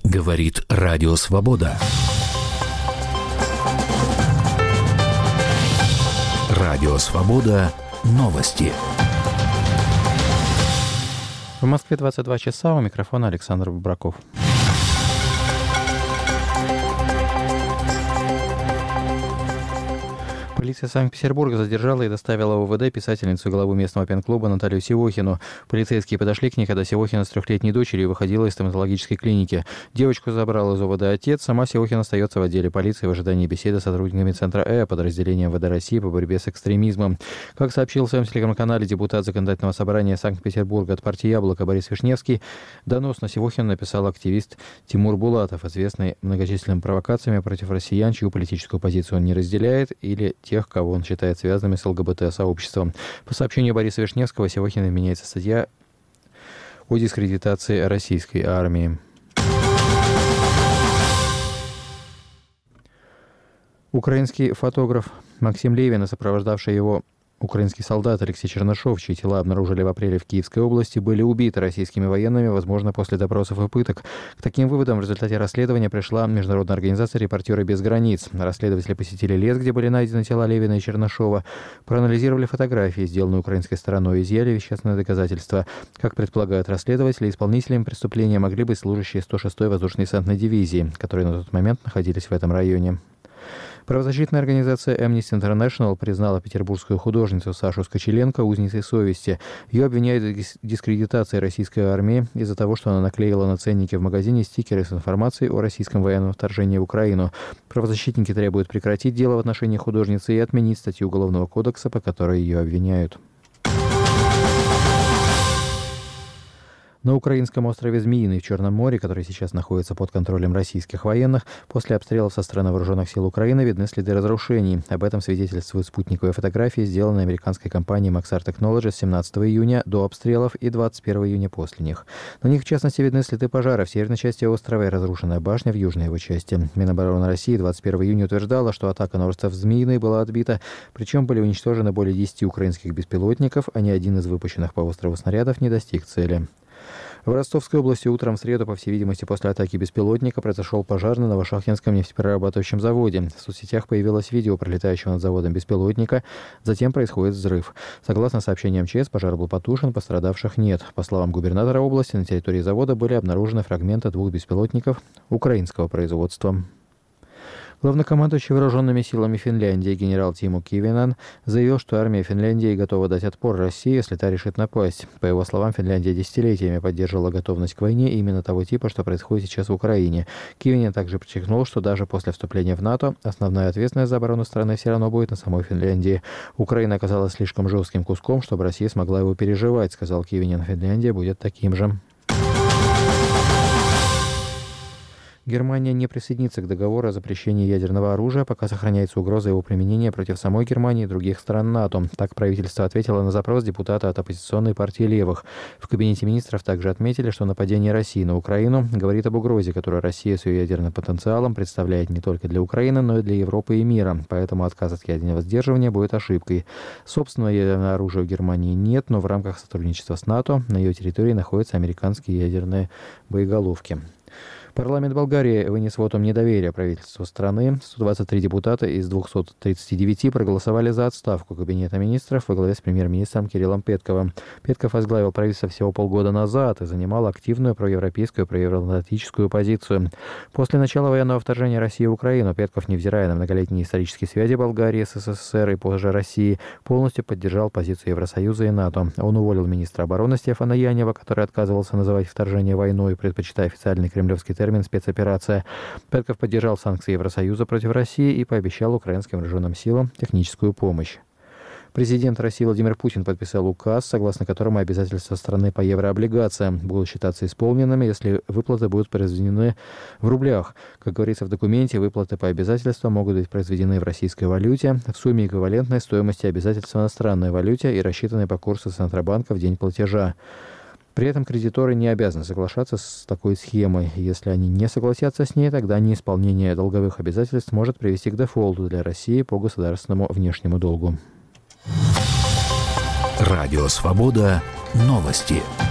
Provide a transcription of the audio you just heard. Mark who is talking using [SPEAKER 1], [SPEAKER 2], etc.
[SPEAKER 1] Говорит Радио Свобода. Радио Свобода. Новости.
[SPEAKER 2] В Москве 22 часа. У микрофона Александр Бубраков. Полиция Санкт-Петербурга задержала и доставила в УВД писательницу и главу местного пен-клуба Наталью Севохину. Полицейские подошли к ней, когда Севохина с 3-летней дочерью выходила из стоматологической клиники. Девочку забрал из УВД отец, сама Севохина остается в отделе полиции в ожидании беседы с сотрудниками Центра подразделения МВД России по борьбе с экстремизмом. Как сообщил в своем телеграм-канале депутат Законодательного собрания Санкт-Петербурга от партии «Яблоко» Борис Вишневский, донос на Севохину написал активист Тимур Булатов, известный многочисленными провокациями против россиян, чью политическую позицию он не разделяет, или тех, кого он считает связанными с ЛГБТ-сообществом. По сообщению Бориса Вишневского, Севохиной меняется статья о дискредитации российской армии. Украинский фотограф Максим Левин и сопровождавший его украинский солдат Алексей Чернышов, чьи тела обнаружили в апреле в Киевской области, были убиты российскими военными, возможно, после допросов и пыток. К таким выводам в результате расследования пришла международная организация «Репортеры без границ». Расследователи посетили лес, где были найдены тела Левина и Чернышова, проанализировали фотографии, сделанные украинской стороной, и изъяли вещественные доказательства. Как предполагают расследователи, исполнителями преступления могли быть служащие 106-й воздушной десантной дивизии, которые на тот момент находились в этом районе. Правозащитная организация Amnesty International признала петербургскую художницу Сашу Скочеленко узницей совести. Ее обвиняют в дискредитации российской армии из-за того, что она наклеила на ценники в магазине стикеры с информацией о российском военном вторжении в Украину. Правозащитники требуют прекратить дело в отношении художницы и отменить статью Уголовного кодекса, по которой ее обвиняют. На украинском острове Змеиный в Черном море, который сейчас находится под контролем российских военных, после обстрелов со стороны вооруженных сил Украины видны следы разрушений. Об этом свидетельствуют спутниковые фотографии, сделанные американской компанией Maxar Technologies 17 июня до обстрелов и 21 июня после них. На них, в частности, видны следы пожара в северной части острова и разрушенная башня в южной его части. Минобороны России 21 июня утверждала, что атака на остров Змеиный была отбита, причем были уничтожены более 10 украинских беспилотников, а ни один из выпущенных по острову снарядов не достиг цели. В Ростовской области утром в среду, по всей видимости, после атаки беспилотника произошел пожар на Новошахтинском нефтеперерабатывающем заводе. В соцсетях появилось видео пролетающего над заводом беспилотника. Затем происходит взрыв. Согласно сообщениям МЧС, пожар был потушен, пострадавших нет. По словам губернатора области, на территории завода были обнаружены фрагменты 2 беспилотников украинского производства. Главнокомандующий вооруженными силами Финляндии генерал Тиму Кивинен заявил, что армия Финляндии готова дать отпор России, если та решит напасть. По его словам, Финляндия десятилетиями поддерживала готовность к войне именно того типа, что происходит сейчас в Украине. Кивинен также подчеркнул, что даже после вступления в НАТО основная ответственность за оборону страны все равно будет на самой Финляндии. Украина оказалась слишком жестким куском, чтобы Россия смогла его переживать, сказал Кивинен. Финляндия будет таким же. Германия не присоединится к договору о запрещении ядерного оружия, пока сохраняется угроза его применения против самой Германии и других стран НАТО. Так правительство ответило на запрос депутата от оппозиционной партии левых. В кабинете министров также отметили, что нападение России на Украину говорит об угрозе, которую Россия с ее ядерным потенциалом представляет не только для Украины, но и для Европы и мира. Поэтому отказ от ядерного сдерживания будет ошибкой. Собственного ядерного оружия у Германии нет, но в рамках сотрудничества с НАТО на ее территории находятся американские ядерные боеголовки. Парламент Болгарии вынес вотум недоверия правительству страны. 123 депутата из 239 проголосовали за отставку Кабинета министров во главе с премьер-министром Кириллом Петковым. Петков возглавил правительство всего полгода назад и занимал активную проевропейскую, проевроатлантическую позицию. После начала военного вторжения России в Украину Петков, невзирая на многолетние исторические связи Болгарии с СССР и позже России, полностью поддержал позицию Евросоюза и НАТО. Он уволил министра обороны Стефана Янева, который отказывался называть вторжение войной, предпочитая официальный кремлевский термин «спецоперация». Петков поддержал санкции Евросоюза против России и пообещал украинским вооруженным силам техническую помощь. Президент России Владимир Путин подписал указ, согласно которому обязательства страны по еврооблигациям будут считаться исполненными, если выплаты будут произведены в рублях. Как говорится в документе, выплаты по обязательствам могут быть произведены в российской валюте в сумме эквивалентной стоимости обязательств в иностранной валюте и рассчитанной по курсу Центробанка в день платежа. При этом кредиторы не обязаны соглашаться с такой схемой. Если они не согласятся с ней, тогда неисполнение долговых обязательств может привести к дефолту для России по государственному внешнему долгу.
[SPEAKER 1] Радио «Свобода». Новости.